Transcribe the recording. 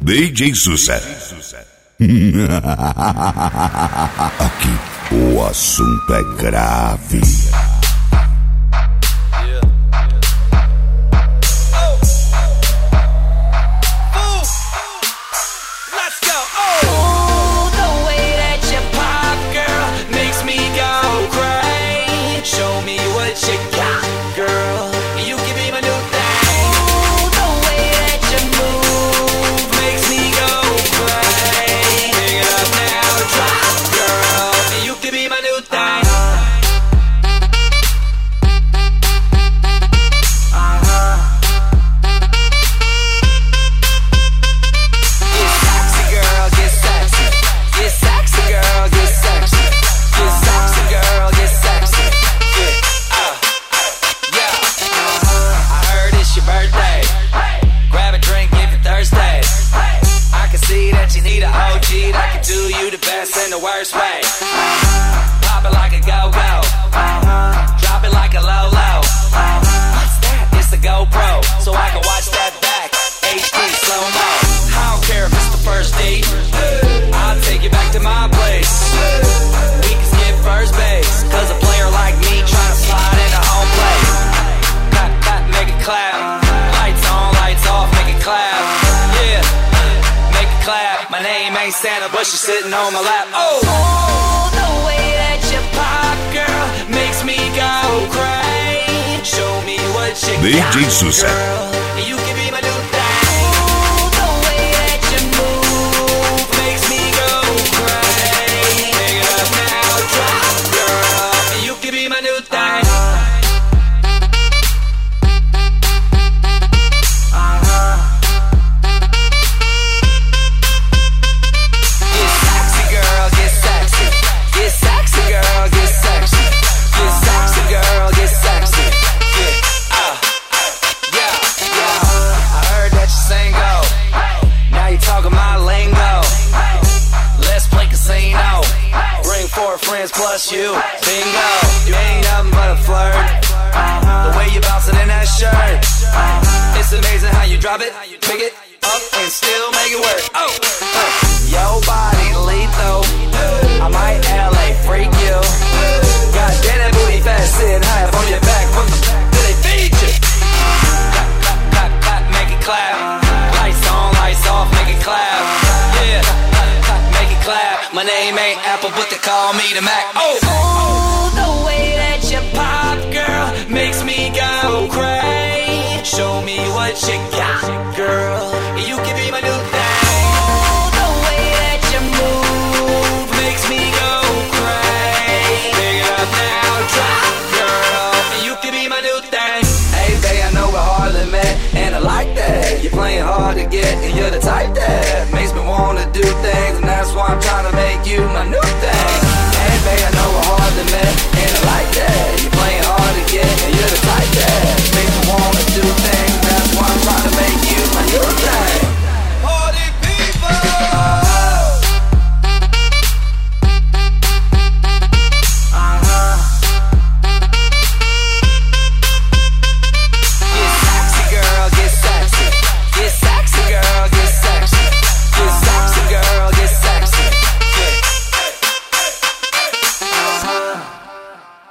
DJ Sussa. Aqui o assunto é grave. Santa, but she's sitting on my lap. Oh, the way that you pop, girl, makes me go crazy. Show me what you got, DJ Sussa. Girl. You can be my new thing. Oh, the way that you move makes me go crazy. Pick it up now, drop, girl. You can be my new thing. Plus you, bingo. You ain't nothing but a flirt. The way you bounce it in that shirt. It's amazing how you drop it, pick it up, and still make it work. Oh, your body lethal. I might LA freak you. God damn that booty fat, sitting high up on your back. What the fuck do they feed you? Clap, clap, clap, clap, make it clap. Lights on, lights off, make it clap. Yeah, clap, clap, make it clap. My name ain't Apple, but they call me the Mac. Oh, the way that you pop, girl, makes me go crazy. Show me what you got, girl. You can be my